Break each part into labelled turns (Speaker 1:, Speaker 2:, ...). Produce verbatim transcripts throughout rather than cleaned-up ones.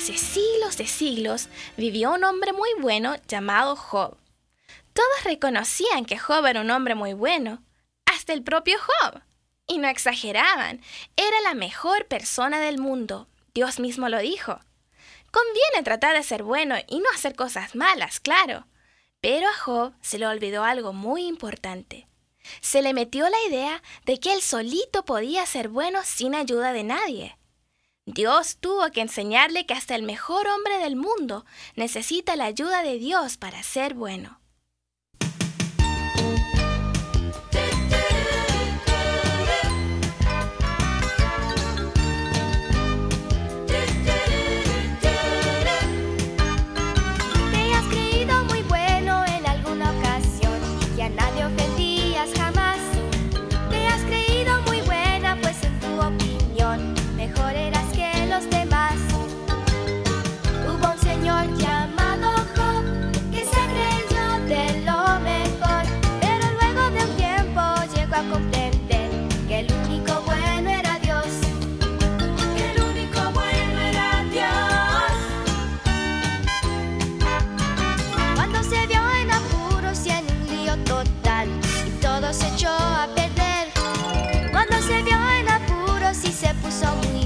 Speaker 1: hace siglos de siglos vivió un hombre muy bueno llamado Job. Todos reconocían que Job era un hombre muy bueno, hasta el propio Job. Y no exageraban, era la mejor persona del mundo. Dios mismo lo dijo. Conviene tratar de ser bueno y no hacer cosas malas, claro. Pero a Job se le olvidó algo muy importante. Se le metió la idea de que él solito podía ser bueno sin ayuda de nadie. Dios tuvo que enseñarle que hasta el mejor hombre del mundo necesita la ayuda de Dios para ser bueno.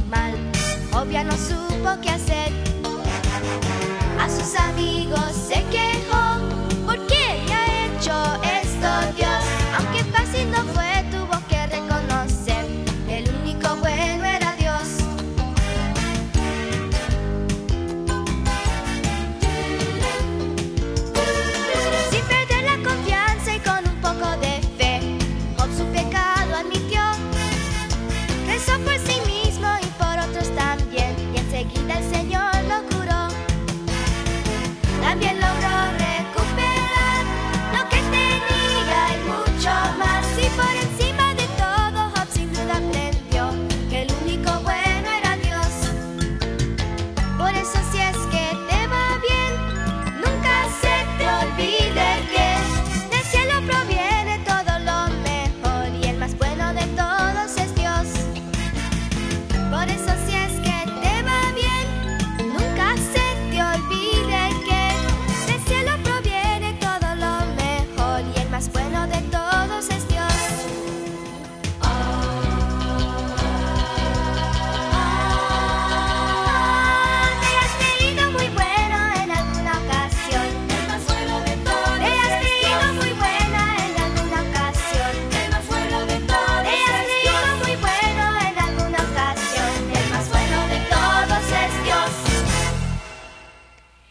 Speaker 2: Ya no supo qué hacer. A sus amigos se quedó